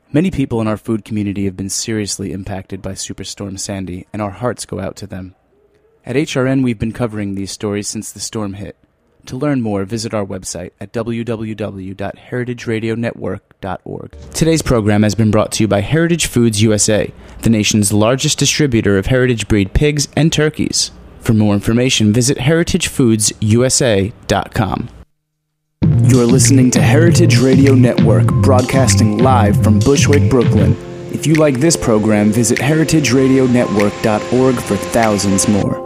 Many people in our food community have been seriously impacted by Superstorm Sandy, and our hearts go out to them. At HRN, we've been covering these stories since the storm hit. To learn more, visit our website at www.heritageradionetwork.org. Today's program has been brought to you by Heritage Foods USA, the nation's largest distributor of heritage breed pigs and turkeys. For more information, visit heritagefoodsusa.com. You're listening to Heritage Radio Network, broadcasting live from Bushwick, Brooklyn. If you like this program, visit heritageradionetwork.org for thousands more.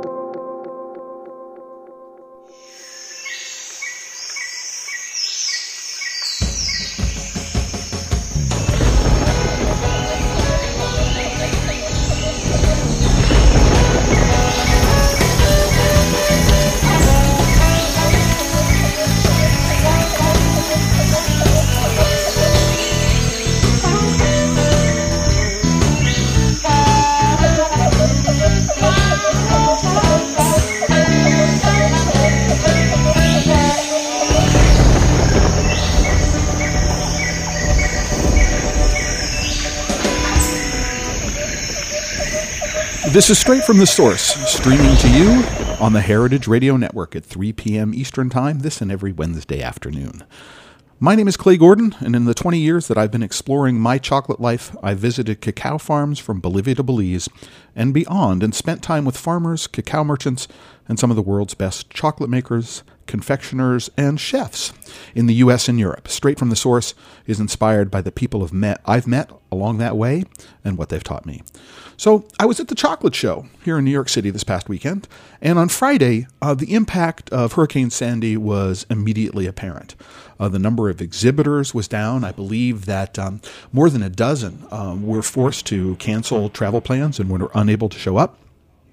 This is Straight from the Source, streaming to you on the Heritage Radio Network at 3 p.m. Eastern Time, this and every Wednesday afternoon. My name is Clay Gordon, and in the 20 years that I've been exploring my chocolate life, I've visited cacao farms from Bolivia to Belize and beyond, and spent time with farmers, cacao merchants, and some of the world's best chocolate makers, confectioners, and chefs in the U.S. and Europe. Straight from the Source is inspired by the people I've met along that way and what they've taught me. So I was at the Chocolate Show here in New York City this past weekend, and on Friday, the impact of Hurricane Sandy was immediately apparent. The number of exhibitors was down. I believe that more than a dozen were forced to cancel travel plans and were unable to show up.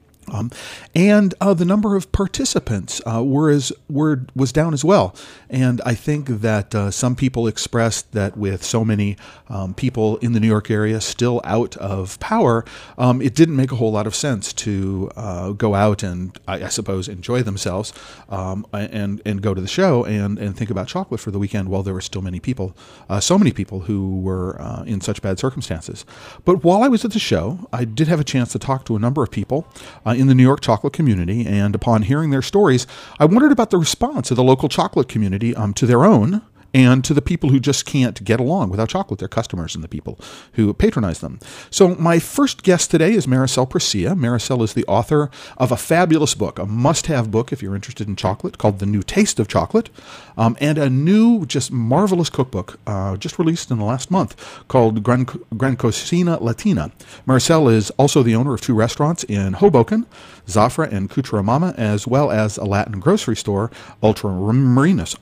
And the number of participants was down as well. And I think that some people expressed that with so many people in the New York area still out of power, it didn't make a whole lot of sense to go out and, I suppose, enjoy themselves and go to the show and think about chocolate for the weekend while there were still so many people who were in such bad circumstances. But while I was at the show, I did have a chance to talk to a number of people in the New York chocolate community, and upon hearing their stories, I wondered about the response of the local chocolate community to their own and to the people who just can't get along without chocolate, their customers and the people who patronize them. So my first guest today is Maricel Presilla. Maricel is the author of a fabulous book, a must-have book if you're interested in chocolate, called The New Taste of Chocolate, and a new, just marvelous cookbook just released in the last month called Gran Cocina Latina. Maricel is also the owner of 2 restaurants in Hoboken, Zafra and Cucharamama, as well as a Latin grocery store, Ultramarinos.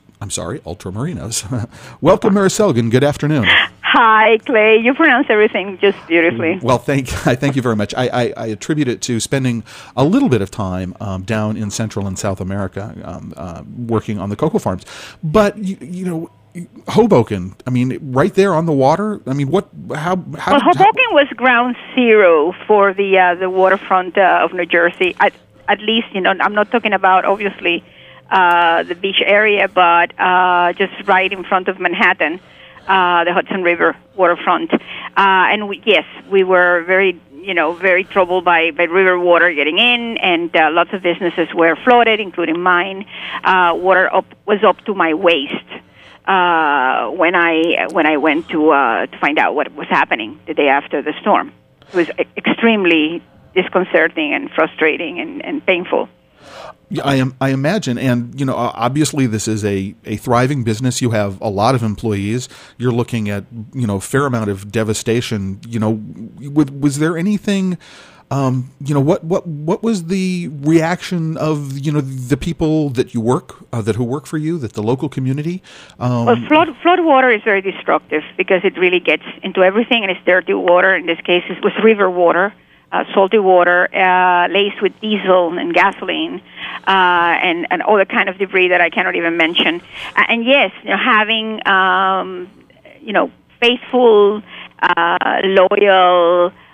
Welcome, Maricel, and good afternoon. Hi, Clay. You pronounce everything just beautifully. Well, thank you very much. I attribute it to spending a little bit of time down in Central and South America working on the cocoa farms. But, you know, Hoboken, I mean, right there on the water. I mean, Hoboken was ground zero for the waterfront of New Jersey. At least, you know, I'm not talking about, obviously, the beach area, but just right in front of Manhattan, the Hudson River waterfront. And we were very troubled by river water getting in, and lots of businesses were flooded, including mine. Water was up to my waist when I went to find out what was happening the day after the storm. It was extremely disconcerting and frustrating and painful. I imagine, and you know, obviously this is a thriving business. You have a lot of employees. You're looking at, you know, a fair amount of devastation. You know, was there anything? You know, what was the reaction of, you know, the people that you work who work for you, that the local community? Well, flood water is very destructive because it really gets into everything, and it's dirty water. In this case, it was river water. Salty water laced with diesel and gasoline and all the kind of debris that I cannot even mention. And yes, you know, having faithful, loyal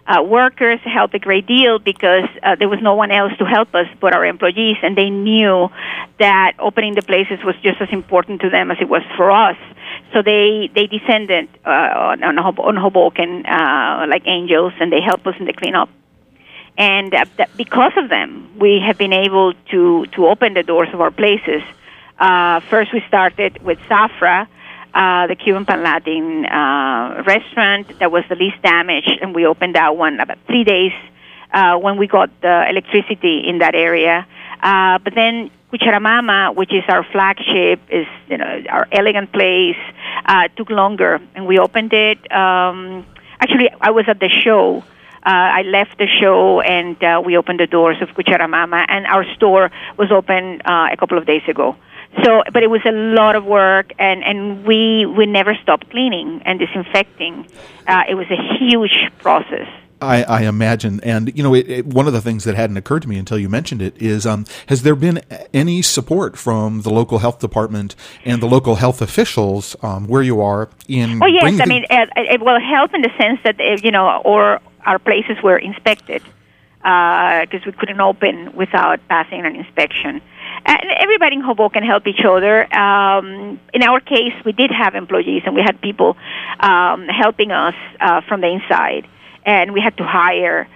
workers helped a great deal because there was no one else to help us but our employees, and they knew that opening the places was just as important to them as it was for us. So they descended on Hoboken like angels, and they helped us in the cleanup. And because of them, we have been able to open the doors of our places. First, we started with Zafra, the Cuban Pan Latin restaurant that was the least damaged, and we opened that one about 3 days when we got the electricity in that area. But then Cucharamama, which is our flagship, is our elegant place, took longer, and we opened it. Actually, I was at the show. I left the show, and we opened the doors of Cucharamama, and our store was open a couple of days ago. So, but it was a lot of work, and we never stopped cleaning and disinfecting. It was a huge process. I imagine. And, one of the things that hadn't occurred to me until you mentioned it is, has there been any support from the local health department and the local health officials where you are in... Oh, yes. I mean, it will help in the sense that, or our places were inspected because we couldn't open without passing an inspection. And everybody in Hoboken helped each other. In our case, we did have employees, and we had people helping us from the inside. And we had to hire,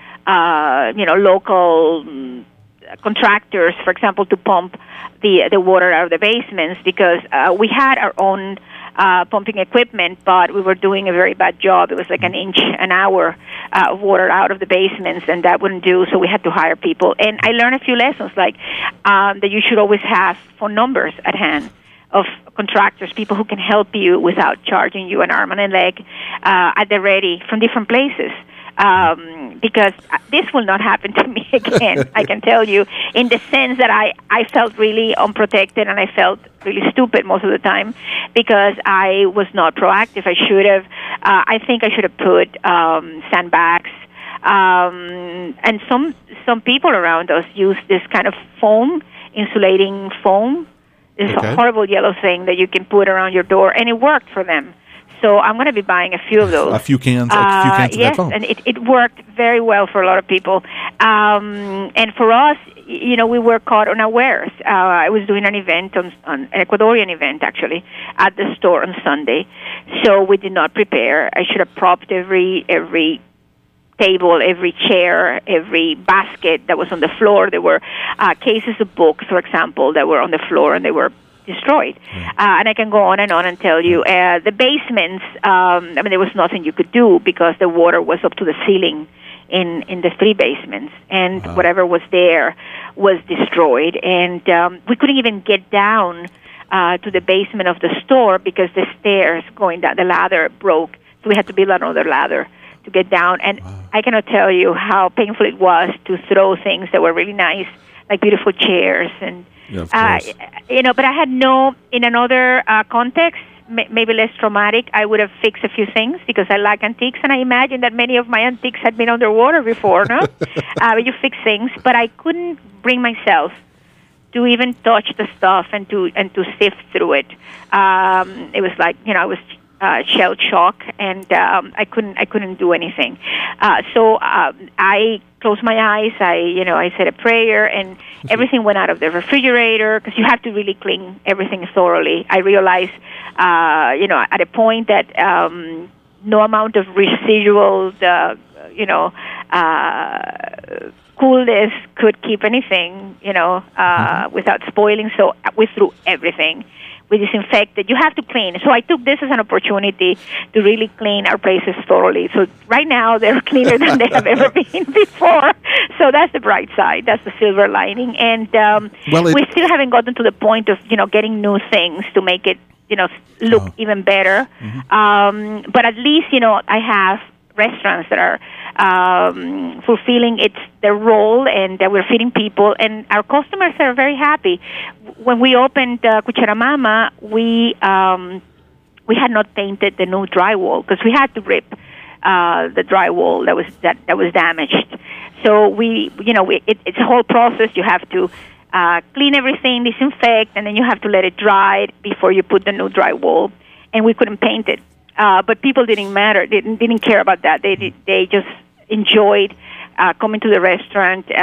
local contractors, for example, to pump the water out of the basements because we had our own pumping equipment, but we were doing a very bad job. It was like an inch an hour of water out of the basements, and that wouldn't do, so we had to hire people. And I learned a few lessons, like that you should always have phone numbers at hand of contractors, people who can help you without charging you an arm and a leg at the ready from different places. Because this will not happen to me again, I can tell you, in the sense that I felt really unprotected and I felt really stupid most of the time because I was not proactive. I should have, I think I should have put sandbags. And some people around us use this kind of foam, insulating foam. It's a horrible yellow thing that you can put around your door, and it worked for them. So I'm going to be buying a few of those. A few cans of that foam. Yes, and it worked very well for a lot of people. And for us, we were caught unawares. I was doing an event, an Ecuadorian event, actually, at the store on Sunday. So we did not prepare. I should have propped every table, every chair, every basket that was on the floor. There were cases of books, for example, that were on the floor, and they were destroyed. And I can go on and tell you. The basements, there was nothing you could do because the water was up to the ceiling in the 3 basements, and whatever was there was destroyed. And we couldn't even get down to the basement of the store because the stairs going down, the ladder broke, so we had to build another ladder to get down. And I cannot tell you how painful it was to throw things that were really nice, like beautiful chairs and but I had in another context, maybe less traumatic, I would have fixed a few things because I like antiques, and I imagine that many of my antiques had been underwater before, no? You fix things, but I couldn't bring myself to even touch the stuff and to sift through it. It was like, I was shell shock, and I couldn't do anything. So I closed my eyes. I said a prayer, and everything went out of the refrigerator because you have to really clean everything thoroughly. I realized, at a point that no amount of residual, coolness could keep anything, without spoiling. So we threw everything. We disinfected. You have to clean. So I took this as an opportunity to really clean our places thoroughly. So right now they're cleaner than they have ever been before. So that's the bright side. That's the silver lining. And we still haven't gotten to the point of getting new things to make it look even better. But at least I have restaurants that are fulfilling their role, and we're feeding people, and our customers are very happy. When we opened Cucharamama, we had not painted the new drywall because we had to rip the drywall that was damaged. So it's a whole process. You have to clean everything, disinfect, and then you have to let it dry before you put the new drywall. And we couldn't paint it. But people didn't care about that. They just enjoyed coming to the restaurant. We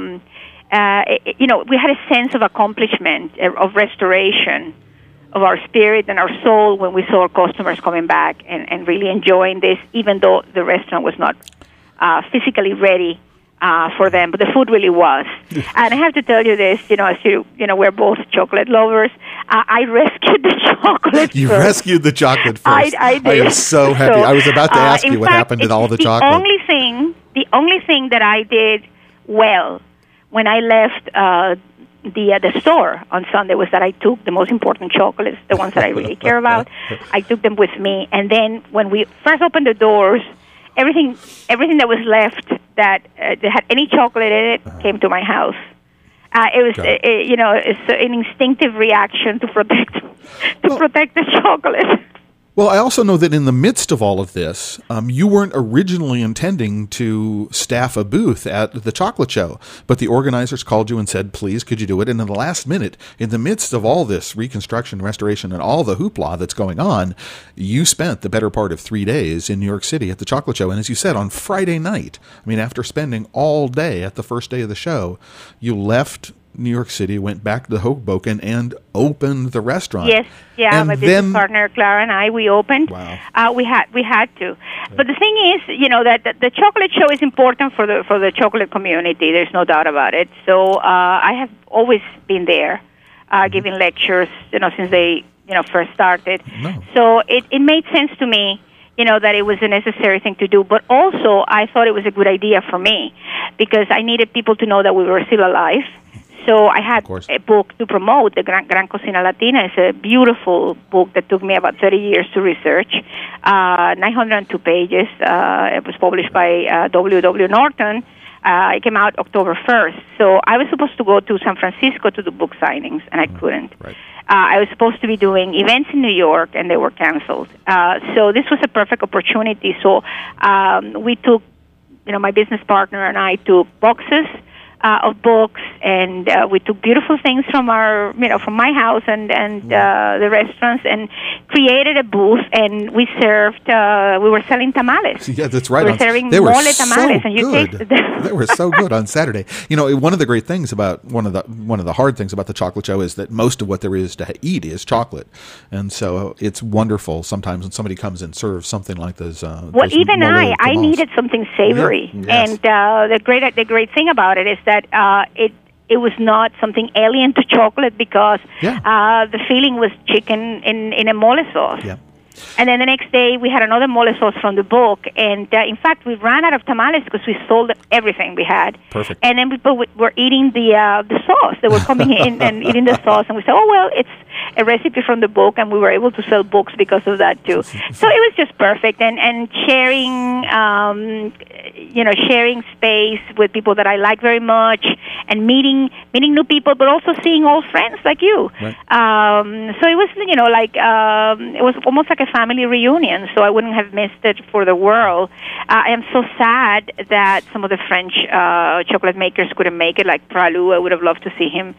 had a sense of accomplishment, of restoration of our spirit and our soul when we saw our customers coming back and really enjoying this, even though the restaurant was not physically ready for them, but the food really was. And I have to tell you this, as we're both chocolate lovers. I rescued the chocolate. You first. rescued the chocolate first. I did. I am so happy. I was about to ask you what happened to all the chocolate. The only thing that I did well when I left the store on Sunday was that I took the most important chocolates, the ones that I really care about. I took them with me, and then when we first opened the doors, everything that was left that had any chocolate in it came to my house. It was, it's an instinctive reaction to protect the chocolate. Well, I also know that in the midst of all of this, you weren't originally intending to staff a booth at the chocolate show, but the organizers called you and said, please, could you do it? And in the last minute, in the midst of all this reconstruction, restoration, and all the hoopla that's going on, you spent the better part of 3 days in New York City at the chocolate show. And as you said, on Friday night, after spending all day at the first day of the show, you left New York City, went back to Hoboken, and opened the restaurant. Yes, yeah, and my business partner Clara and I, we opened. Wow. We had to. Right. But the thing is, that the chocolate show is important for the chocolate community. There's no doubt about it. So I have always been there, giving lectures, since they first started. No. So it made sense to me, that it was a necessary thing to do. But also, I thought it was a good idea for me because I needed people to know that we were still alive. So I had a book to promote. The Gran Cocina Latina is a beautiful book that took me about 30 years to research, 902 pages. It was published by W.W. Norton. It came out October 1st. So I was supposed to go to San Francisco to do book signings, and I couldn't. Right. I was supposed to be doing events in New York, and they were canceled. So this was a perfect opportunity. So we took, my business partner and I took boxes of books, and we took beautiful things from from my house and the restaurants, and created a booth, and we served. We were selling tamales. Yeah, that's right. We were serving mole tamales, and you tasted them. They were so good on Saturday. One of the great things about one of the hard things about the chocolate show is that most of what there is to eat is chocolate, and so it's wonderful sometimes when somebody comes and serves something like those. Well, even I needed something savory, yes. And the great thing about it is that it was not something alien to chocolate because the filling was chicken in a mole sauce. Yeah. And then the next day we had another mole sauce from the book, and in fact we ran out of tamales because we sold everything we had. Perfect. And then people were eating the sauce. They were coming in and eating the sauce, and we said, oh well, it's a recipe from the book, and we were able to sell books because of that too. So it was just perfect, and sharing, sharing space with people that I like very much, and meeting new people, but also seeing old friends like you. Right. So it was, it was almost like a family reunion. So I wouldn't have missed it for the world. I am so sad that some of the French chocolate makers couldn't make it, like Pralou. I would have loved to see him.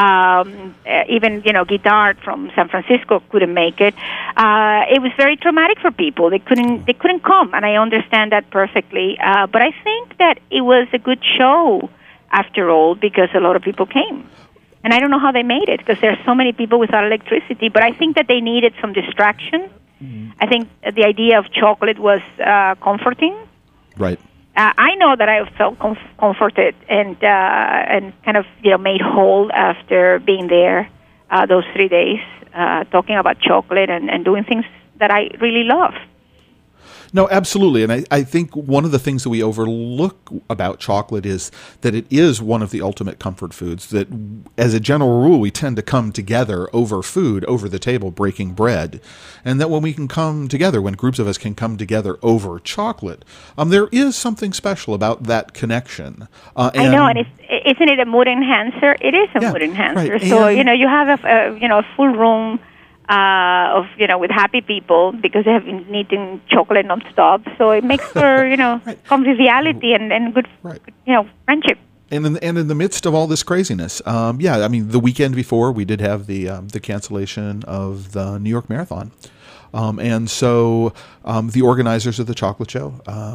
Even Guitart from San Francisco couldn't make it. It was very traumatic for people. They couldn't come, and I understand that perfectly. But I think that it was a good show after all because a lot of people came. And I don't know how they made it because there are so many people without electricity. But I think that they needed some distraction. Mm-hmm. I think the idea of chocolate was comforting. Right. I know that I felt comforted and kind of made whole after being there those 3 days, talking about chocolate and doing things that I really love. No, absolutely. And I think one of the things that we overlook about chocolate is that it is one of the ultimate comfort foods, that as a general rule, we tend to come together over food, over the table, breaking bread. And that when we can come together, when groups of us can come together over chocolate, there is something special about that connection. I know, and isn't it a mood enhancer? It is a mood enhancer. Right. So, you have a full room of with happy people because they have been eating chocolate nonstop. So it makes for right. conviviality and good friendship. And in the midst of all this craziness, the weekend before we did have the cancellation of the New York Marathon. And so the organizers of the chocolate show,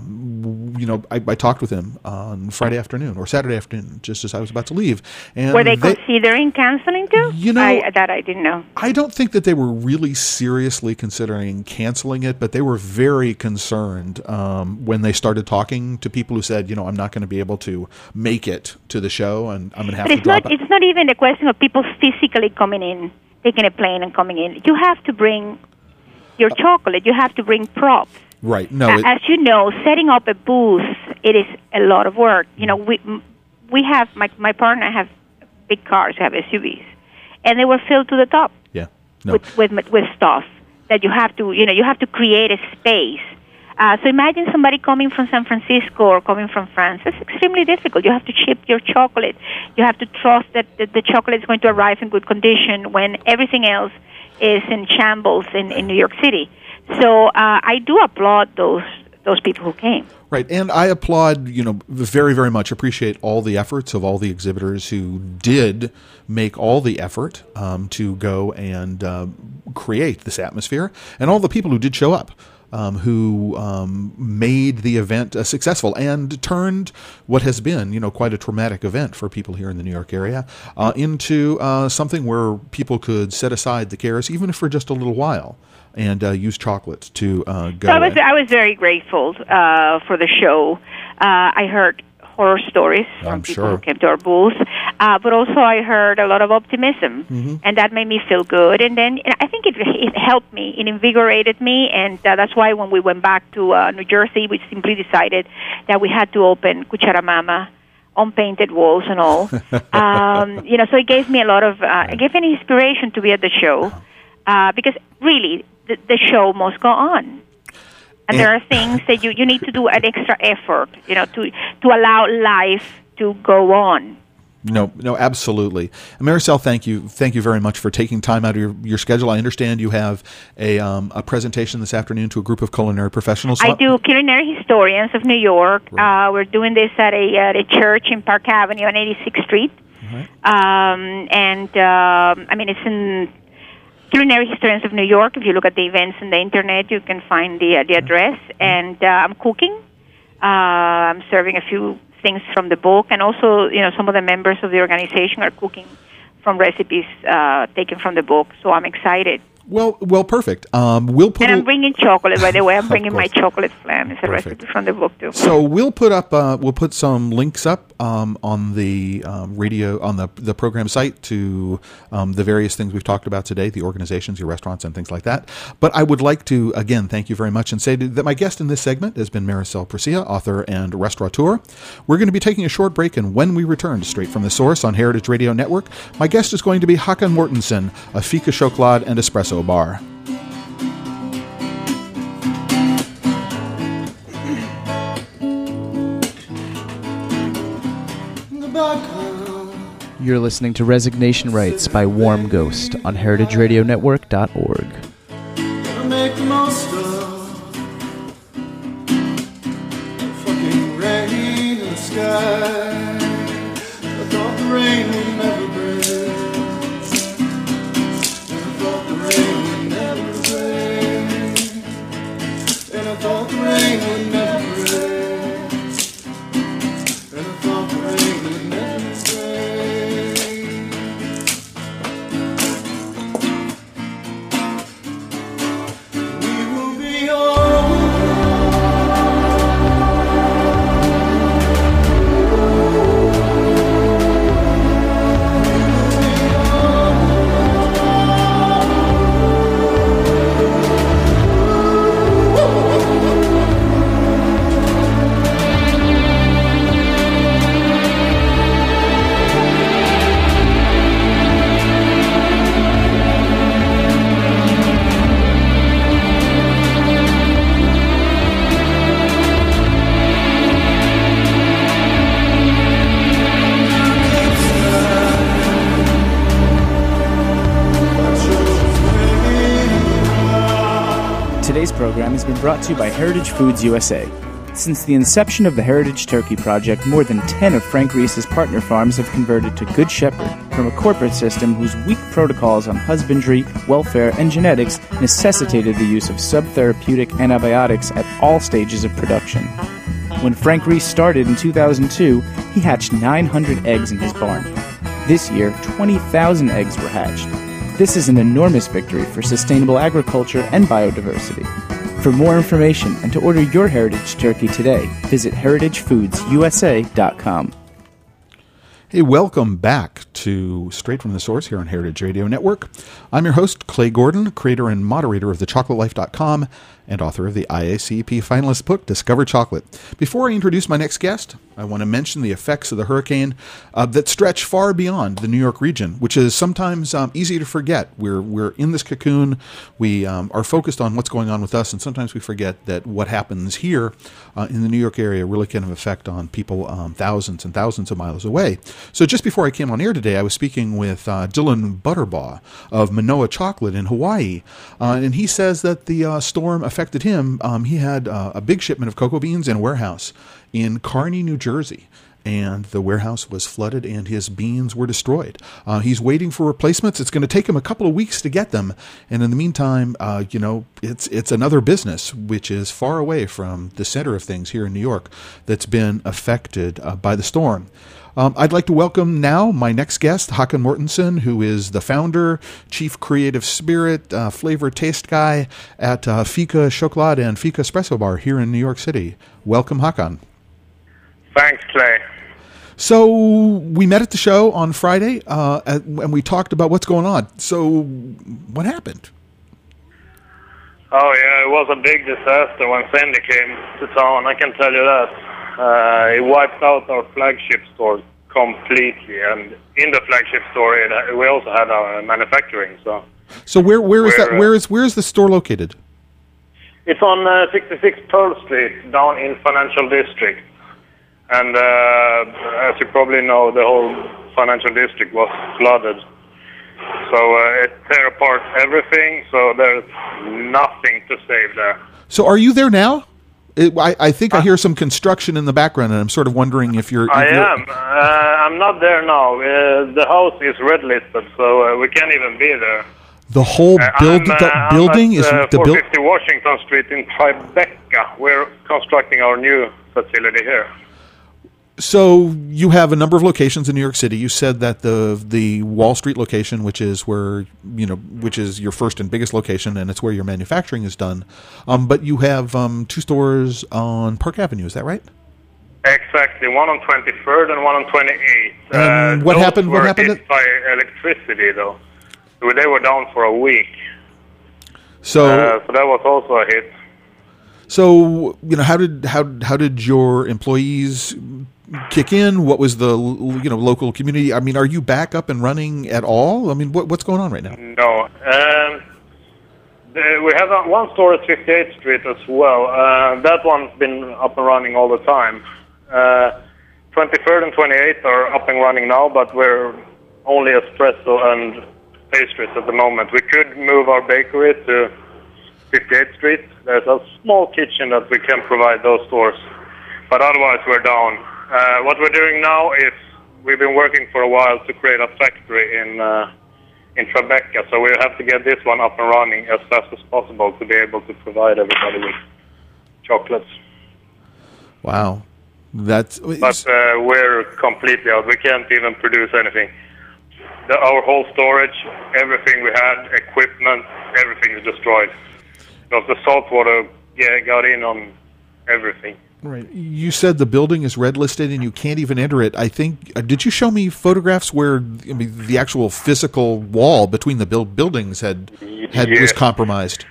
I talked with him on Friday afternoon or Saturday afternoon, just as I was about to leave. And were they considering canceling too? That I didn't know. I don't think that they were really seriously considering canceling it, but they were very concerned when they started talking to people who said, I'm not going to be able to make it to the show, and I'm going to have to drop it. It's not even a question of people physically coming in, taking a plane and coming in. You have to bring your chocolate. You have to bring props. Right. No. As you know, setting up a booth, it is a lot of work. We have my partner have big cars, have SUVs, and they were filled to the top. Yeah. No. With stuff that you have to create a space. So imagine somebody coming from San Francisco or coming from France. It's extremely difficult. You have to ship your chocolate. You have to trust that the chocolate is going to arrive in good condition when everything else is in shambles in New York City. So I do applaud those people who came. Right, and I applaud, very, very much appreciate all the efforts of all the exhibitors who did make all the effort to go and create this atmosphere, and all the people who did show up. Who made the event successful and turned what has been, quite a traumatic event for people here in the New York area into something where people could set aside the cares, even for just a little while, and use chocolate to go. So I was very grateful for the show. I heard horror stories from people who came to our booth, but also I heard a lot of optimism, and that made me feel good. And then I think it helped me, it invigorated me, and that's why when we went back to New Jersey, we simply decided that we had to open Cuchara Mama on painted walls and all. So it gave me a lot of, it gave me inspiration to be at the show, because really the show must go on. And there are things that you need to do an extra effort, to allow life to go on. No, absolutely. And Maricel, thank you very much for taking time out of your schedule. I understand you have a presentation this afternoon to a group of culinary professionals. I do, Culinary Historians of New York. Right. We're doing this at a church in Park Avenue on 86th Street. Right. It's in Culinary Historians of New York. If you look at the events on the internet, you can find the address. And I'm cooking. I'm serving a few things from the book, and also, some of the members of the organization are cooking from recipes taken from the book. So I'm excited. Well, perfect. We'll put. And I'm bringing chocolate, by the way. I'm bringing my chocolate flan. It's a recipe from the book too. So we'll put some links up on the radio, on the program site, to the various things we've talked about today, the organizations, your restaurants, and things like that. But I would like to again thank you very much and say that my guest in this segment has been Maricel Presilla, author and restaurateur. We're going to be taking a short break, and when we return to Straight from the Source on Heritage Radio Network, my guest is going to be Håkan Mortensen, a Fika Choklad and Espresso bar. You're listening to Resignation Rights by Warm Ghost on heritageradionetwork.org. Make the most of fucking rain in the sky. I thought the rain would never break. And I thought the rain would never break. And I thought the rain would never break. And I thought the rain would never break. Today's program has been brought to you by Heritage Foods USA. Since the inception of the Heritage Turkey Project, more than 10 of Frank Reese's partner farms have converted to Good Shepherd from a corporate system whose weak protocols on husbandry, welfare, and genetics necessitated the use of subtherapeutic antibiotics at all stages of production. When Frank Reese started in 2002, he hatched 900 eggs in his barn. This year, 20,000 eggs were hatched. This is an enormous victory for sustainable agriculture and biodiversity. For more information and to order your Heritage Turkey today, visit heritagefoodsusa.com. Hey, welcome back to Straight from the Source here on Heritage Radio Network. I'm your host, Clay Gordon, creator and moderator of thechocolatelife.com and author of the IACP finalist book, Discover Chocolate. Before I introduce my next guest, I want to mention the effects of the hurricane that stretch far beyond the New York region, which is sometimes easy to forget. We're in this cocoon. We are focused on what's going on with us, and sometimes we forget that what happens here in the New York area really can have an effect on people thousands and thousands of miles away. So just before I came on air today, I was speaking with Dylan Butterbaugh of Manoa Chocolate in Hawaii, and he says that the storm affected him. He had a big shipment of cocoa beans in a warehouse in Kearney, New Jersey, and the warehouse was flooded and his beans were destroyed. He's waiting for replacements. It's going to take him a couple of weeks to get them, and in the meantime, it's another business which is far away from the center of things here in New York that's been affected by the storm. I'd like to welcome now my next guest, Håkan Mortensen, who is the founder, chief creative spirit, flavor taste guy at Fika Chocolate and Fika Espresso Bar here in New York City. Welcome, Håkan. Thanks, Clay. So we met at the show on Friday, and we talked about what's going on. So what happened? Oh, yeah, it was a big disaster when Sandy came to town, I can tell you that. It wiped out our flagship store completely, and in the flagship store, we also had our manufacturing. So where is that? Where is the store located? It's on 66 Pearl Street, down in Financial District. And as you probably know, the whole Financial District was flooded. So it tear apart everything, so there's nothing to save there. So are you there now? I think I hear some construction in the background, and I'm sort of wondering if you're... I am. I'm not there now. The house is red listed, so we can't even be there. The whole building is... I'm at 450 Washington Street in Tribeca. We're constructing our new facility here. So you have a number of locations in New York City. You said that the Wall Street location, which is which is your first and biggest location, and it's where your manufacturing is done. But you have 2 stores on Park Avenue. Is that right? Exactly. One on 23rd and one on 28th. And what happened? What happened? Hit by electricity, though. They were down for a week. So that was also a hit. So how did your employees kick in? What was the local community? I mean, are you back up and running at all? I mean, what's going on right now? No, we have one store at 58th Street as well. That one's been up and running all the time. 23rd and 28th are up and running now, but we're only espresso and pastries at the moment. We could move our bakery to 58th Street. There's a small kitchen that we can provide those stores, but otherwise we're down. What we're doing now is we've been working for a while to create a factory in Tribeca, so we have to get this one up and running as fast as possible to be able to provide everybody with chocolates. Wow. But we're completely out. We can't even produce anything. Our whole storage, everything we had, equipment, everything is destroyed. Because the salt water got in on everything. Right. You said the building is red listed and you can't even enter it. I think, did you show me photographs where the actual physical wall between the buildings was compromised?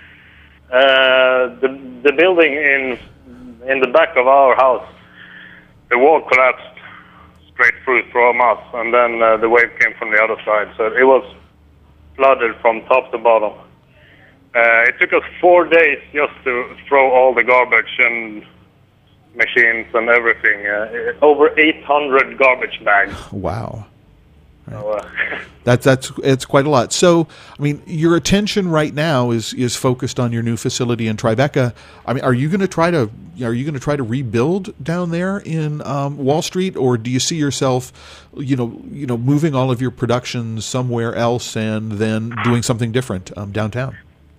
The building in the back of our house, the wall collapsed straight through from us, and then the wave came from the other side. So it was flooded from top to bottom. It took us 4 days just to throw all the garbage and machines and everything. Over 800 garbage bags. Wow. So, it's quite a lot. So, I mean, your attention right now is focused on your new facility in Tribeca. I mean, are you going to try to rebuild down there in Wall Street, or do you see yourself, moving all of your production somewhere else and then doing something different downtown?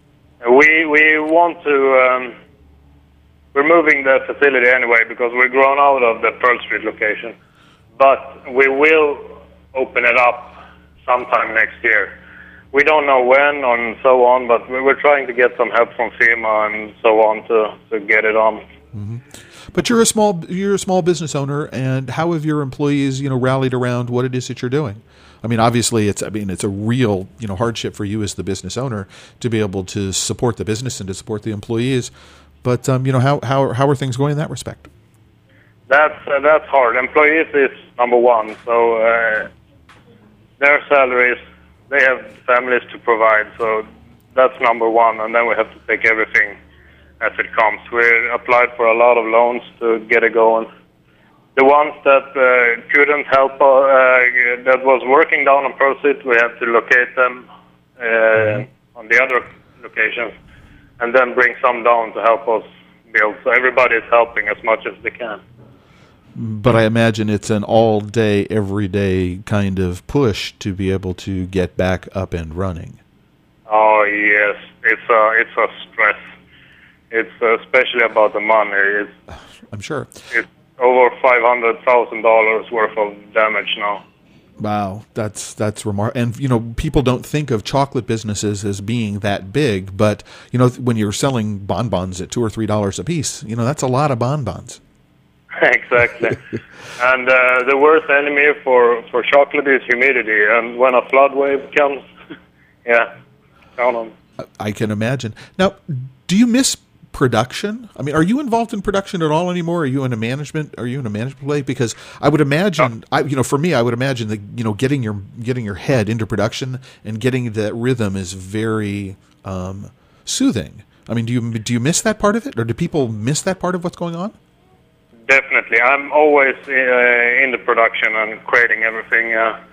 We want to. We're moving the facility anyway because we're grown out of the Pearl Street location, but we will open it up sometime next year. We don't know when and so on, but we're trying to get some help from FEMA and so on to get it on. Mm-hmm. But you're a small business owner, and how have your employees, rallied around what it is that you're doing? I mean, obviously, it's a real, hardship for you as the business owner to be able to support the business and to support the employees. But how are things going in that respect? That's hard. Employees is number one. So their salaries, they have families to provide. So that's number one, and then we have to take everything as it comes. We applied for a lot of loans to get it going. The ones that couldn't help, that was working down on Pearl Street, we have to locate them on the other locations, and then bring some down to help us build. So everybody is helping as much as they can. But I imagine it's an all-day, every-day kind of push to be able to get back up and running. Oh yes, it's a stress. It's especially about the money. I'm sure. It's over $500,000 worth of damage now. Wow, that's remarkable. And people don't think of chocolate businesses as being that big, but when you're selling bonbons at $2 or $3 a piece, that's a lot of bonbons. Exactly. And the worst enemy for chocolate is humidity. And when a flood wave comes, count on. I can imagine. Now, do you miss production? I mean, are you involved in production at all anymore? Are you in a management play? Because I would imagine, for me, I would imagine that getting your head into production and getting that rhythm is very soothing. I mean, do you miss that part of it, or do people miss that part of what's going on? Definitely. I'm always in the production and creating everything.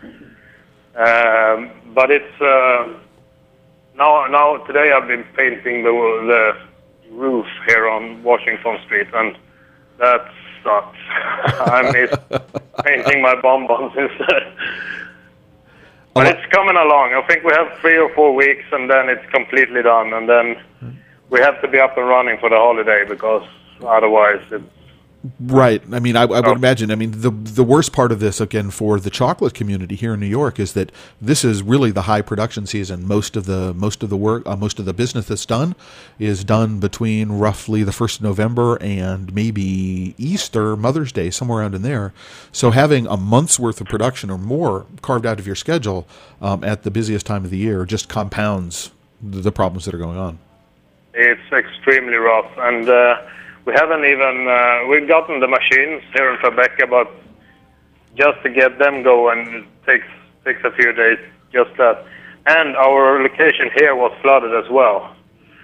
But it's now today I've been painting the roof here on Washington Street, and that sucks. I miss painting my bonbons instead. But it's coming along. I think we have 3 or 4 weeks, and then it's completely done, and then we have to be up and running for the holiday because otherwise it's... Right. I mean, I would imagine. I mean, the worst part of this, again, for the chocolate community here in New York, is that this is really the high production season. Most of the work, most of the business that's done is done between roughly the 1st of November and maybe Easter, Mother's Day, somewhere around in there. So having a month's worth of production or more carved out of your schedule at the busiest time of the year just compounds the problems that are going on. It's extremely rough, and we haven't even, we've gotten the machines here in Tribeca, but just to get them going, it takes a few days, just that. And our location here was flooded as well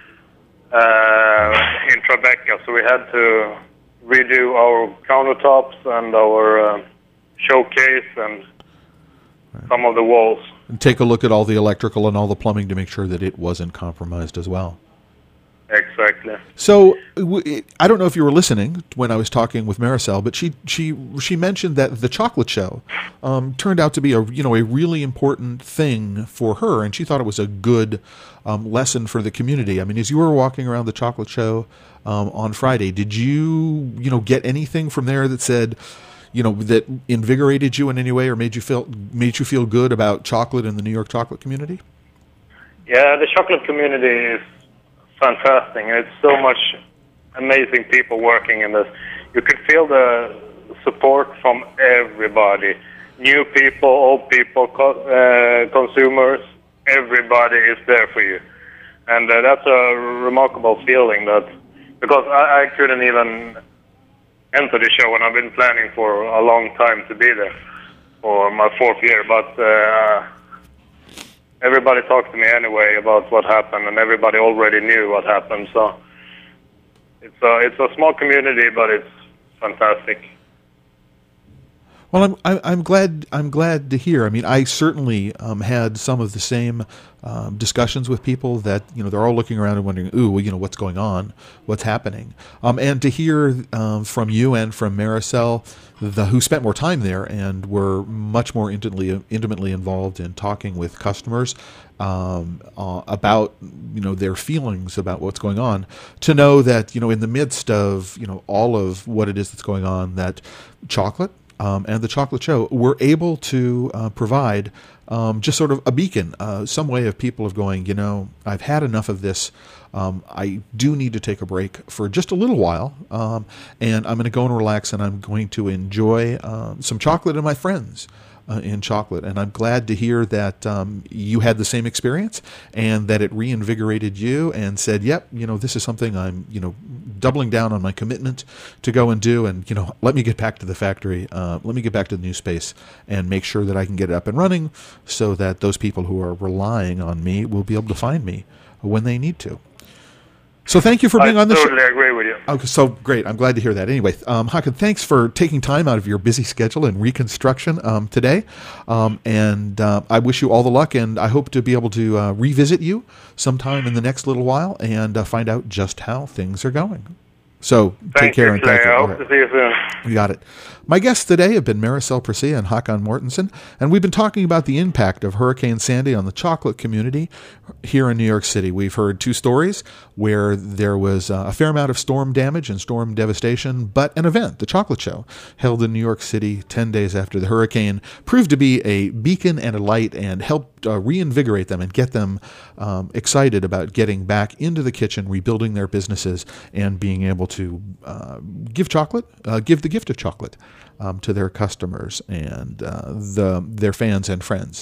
in Tribeca, so we had to redo our countertops and our showcase and some of the walls. And take a look at all the electrical and all the plumbing to make sure that it wasn't compromised as well. Exactly. So I don't know if you were listening when I was talking with Maricel, but she mentioned that the chocolate show turned out to be a really important thing for her, and she thought it was a good lesson for the community. I mean, as you were walking around the chocolate show on Friday, did you get anything from there that said that invigorated you in any way or made you feel good about chocolate and the New York chocolate community? Yeah, the chocolate community is fantastic. It's so much amazing people working in this. You could feel the support from everybody. New people, old people, consumers, everybody is there for you. And that's a remarkable feeling because I couldn't even enter the show, and I've been planning for a long time to be there for my 4th year, but everybody talked to me anyway about what happened, and everybody already knew what happened. So it's a small community, but it's fantastic. Well, I'm glad to hear. I mean, I certainly had some of the same discussions with people that they're all looking around and wondering, ooh, well, what's going on, what's happening, and to hear from you and from Maricel, who spent more time there and were much more intimately involved in talking with customers about their feelings about what's going on, to know that in the midst of all of what it is that's going on, that chocolate. And the Chocolate Show were able to provide just sort of a beacon, some way of people of going, I've had enough of this. I do need to take a break for just a little while, and I'm going to go and relax, and I'm going to enjoy some chocolate and my friends in chocolate. And I'm glad to hear that you had the same experience and that it reinvigorated you and said, yep, this is something I'm, doubling down on my commitment to go and do. And, let me get back to the factory. Let me get back to the new space and make sure that I can get it up and running so that those people who are relying on me will be able to find me when they need to. So thank you for being on the show. I totally agree with you. Okay, so great. I'm glad to hear that. Anyway, Håkan, thanks for taking time out of your busy schedule and reconstruction today. And I wish you all the luck, and I hope to be able to revisit you sometime in the next little while and find out just how things are going. So take care and thank you. I hope to see you soon. You got it. My guests today have been Maricel Presea and Håkan Mortensen, and we've been talking about the impact of Hurricane Sandy on the chocolate community here in New York City. We've heard two stories where there was a fair amount of storm damage and storm devastation, but an event, the Chocolate Show, held in New York City 10 days after the hurricane, proved to be a beacon and a light and helped reinvigorate them and get them excited about getting back into the kitchen, rebuilding their businesses, and being able to give the gift of chocolate to their customers and their fans and friends.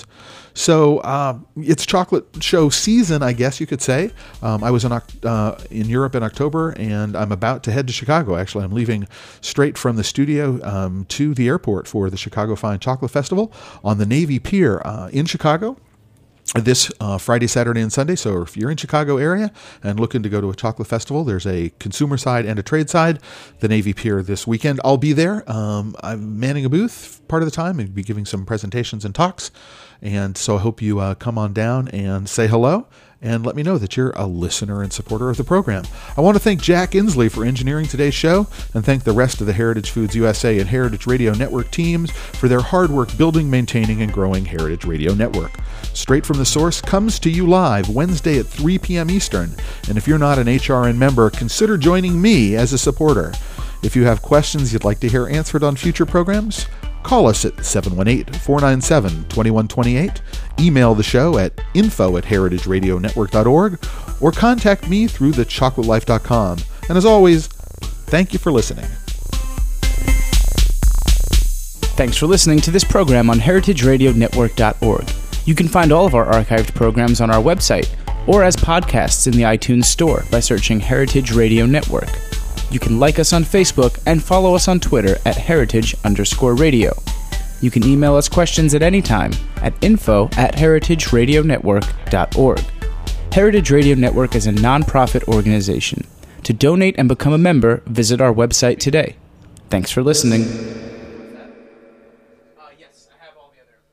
So it's Chocolate Show season, I guess you could say. I was in Europe in October, and I'm about to head to Chicago. Actually, I'm leaving straight from the studio to the airport for the Chicago Fine Chocolate Festival on the Navy Pier in Chicago this Friday, Saturday, and Sunday. So if you're in Chicago area and looking to go to a chocolate festival, there's a consumer side and a trade side. The Navy Pier this weekend. I'll be there. I'm manning a booth part of the time and be giving some presentations and talks. And so I hope you come on down and say hello and let me know that you're a listener and supporter of the program. I want to thank Jack Inslee for engineering today's show and thank the rest of the Heritage Foods USA and Heritage Radio Network teams for their hard work building, maintaining, and growing Heritage Radio Network. Straight from the Source comes to you live Wednesday at 3 p.m. Eastern. And if you're not an HRN member, consider joining me as a supporter. If you have questions you'd like to hear answered on future programs, call us at 718-497-2128, email the show at info@heritageradionetwork.org, or contact me through thechocolatelife.com. And as always, thank you for listening. Thanks for listening to this program on heritageradionetwork.org. You can find all of our archived programs on our website or as podcasts in the iTunes Store by searching Heritage Radio Network. You can like us on Facebook and follow us on Twitter at @heritage_radio. You can email us questions at any time at info@heritageradionetwork.org. Heritage Radio Network is a non-profit organization. To donate and become a member, visit our website today. Thanks for listening. Yes, I have all the other